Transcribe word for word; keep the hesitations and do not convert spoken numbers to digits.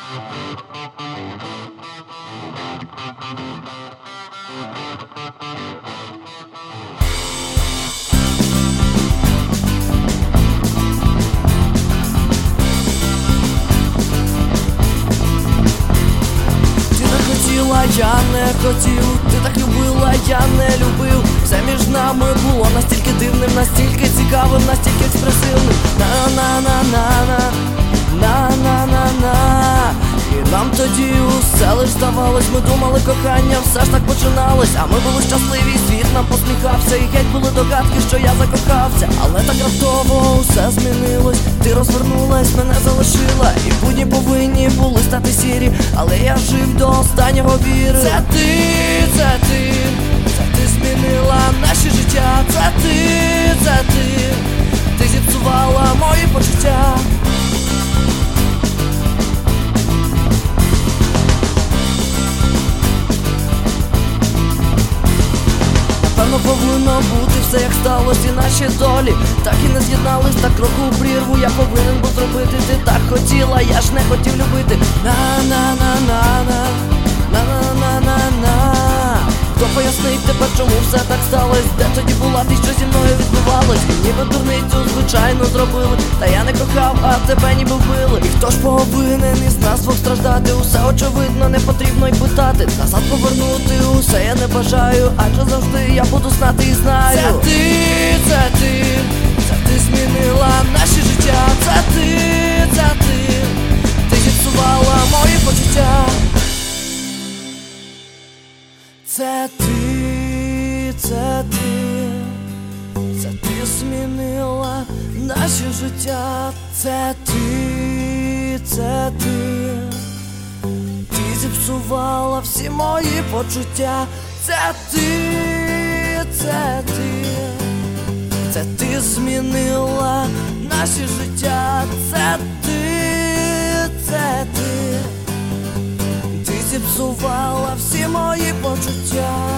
Я не хотів, ти так любила, я не любив. Все між нами було настільки дивним, настільки цікавим, настільки експресивним. На-на-на-на-на, на-на-на-на. І нам тоді усе лиш здавалось. Ми думали, кохання все ж так починалось. А ми були щасливі, світ нам посміхався. І геть були догадки, що я закохався. Але так раптово усе змінилось. Ти розвернулась, мене залишила. І будні повинні були стати сірі, але я жив до останнього вірив. Це ти, це ти, це ти змінила наші життя. Це ти, це ти, ти зіпсувала мої почуття. Напевно, повинно бути все як сталося, і наші долі так і не з'єднались, так кроку у прірву я повинен був зробити. Ти так хотіла, я ж не хотів любити. На-на-на-на-на, на-на-на-на-на. Хто пояснить тепер, чому все так сталось? Де тоді була ти, що зі мною відбувалось? Ніби дурницю звичайно зробили, та я не кохав, а тебе ніби вбили. І хто ж повинен із нас двох страждати? Усе очевидно, не потрібно й питати. Назад повернути усе я не бажаю, адже завжди я буду знати і знаю. Це ти, це ти, це ти змінила наші життя. Це ти, це ти, ти зіпсувала мої почуття. Це ти, це ти, це ти змінила наші життя. Це ти, це ти, ти зіпсувала всі мої почуття. Це ти, це ти, це ти змінила наші життя. Це ти, це ти, ти зіпсувала всі мої почуття.